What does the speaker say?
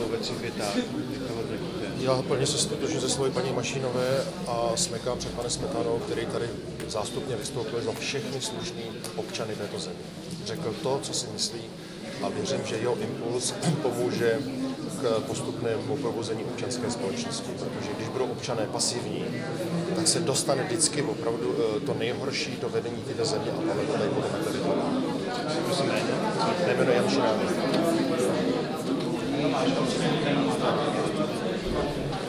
věci v větách, jak to hodnotíte? Já plně se stotožňuji ze slovy paní Mašínové a smekám před panem Smetanou, který tady zástupně vystoupil za všechny slušný občany této země. Řekl to, co si myslí, a věřím, že jeho impuls pomůže k postupnému provození občanské společnosti, protože když budou občané pasivní, tak se dostane vždycky opravdu to nejhorší do vedení této země a podle toho tady budeme tady. Prosím, jméno? Nejmenuje Jan Šinávý.